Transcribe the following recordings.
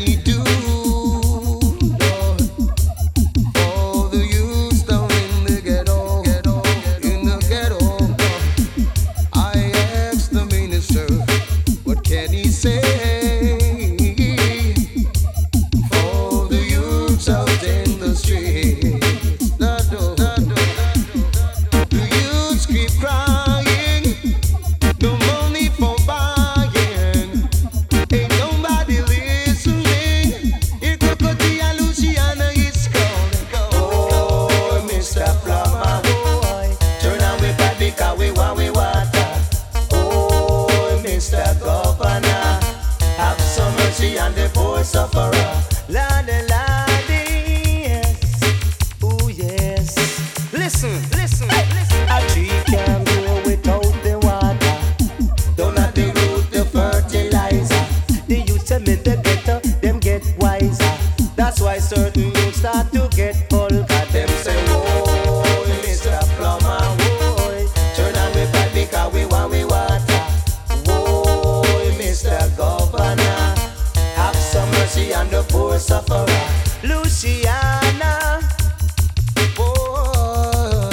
he do, Lord, for the youth down in the ghetto, in the ghetto? I asked the minister, what can he say for the youths out in the streets? The youths keep crying, no money for buying, ain't nobody listening. Here Cocotti and Luciana is calling. Oh, Mr. Plumber, boy, turn away back because we want we water. Oh, Mr. Governor, have some mercy on the poor sufferer. Lordy, lordy, yes, oh yes. Listen, listen, listen. A tree can grow without the water. Don't have the root, the fertilizer. The youth them in the ghetto, them get wiser. That's why certain youths start to get vulgar. Them say, whoa, Mr. Plumber, whoa, turn on me pipe because we want we water. Whoa, Mr. Governor, have some mercy on the poor sufferer. Luciana, oh,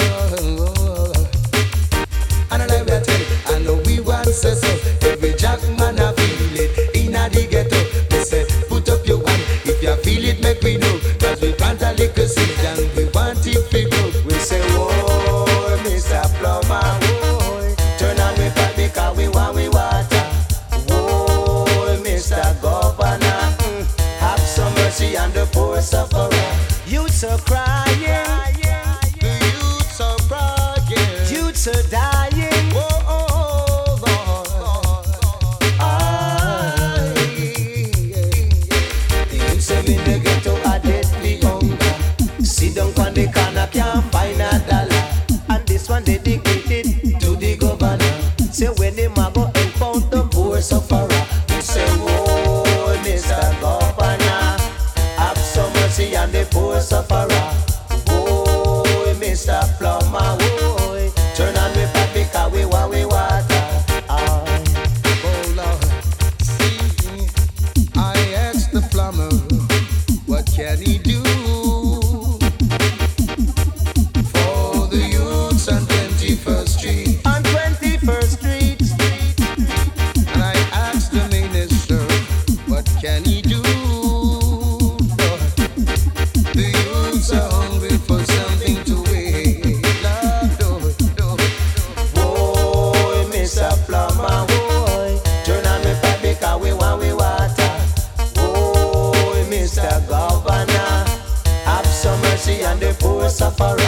and I love that tell you, I know we want say so. Every jack man I feel it in a the ghetto. They say put up your hand if you feel it, make we know. Cause we plant a little seed and we want it to grow. We say whoa, Mr. Plumber, whoa, turn on me back because we want we water. Whoa, Mr. Governor, have some mercy on the poor sufferer. Youths are crying, the youths are crying, youths are dying. Oh, Lord, the youths them in the ghetto are deadly hunger. Sit down on the corner, can't find a dollar. And this one dedicated to the governor. Say when him a go impound the poor sufferer. We say, oh, Mr. Governor, have some mercy on the poor sufferer. Oh, Mr. Plumber, oh, turn on me pipe because we want we water. Oh Lord, see, I asked the plumber, what can he do for the youths on 21st Street? On 21st Street. And I asked the minister, what can he do? Lord, the youths are hungry for something to eat. Lord, whoa, Mr. Plumber, whoa, turn on me pipe because we want we water. Whoa, Mr. Governor, have some mercy on the poor sufferer.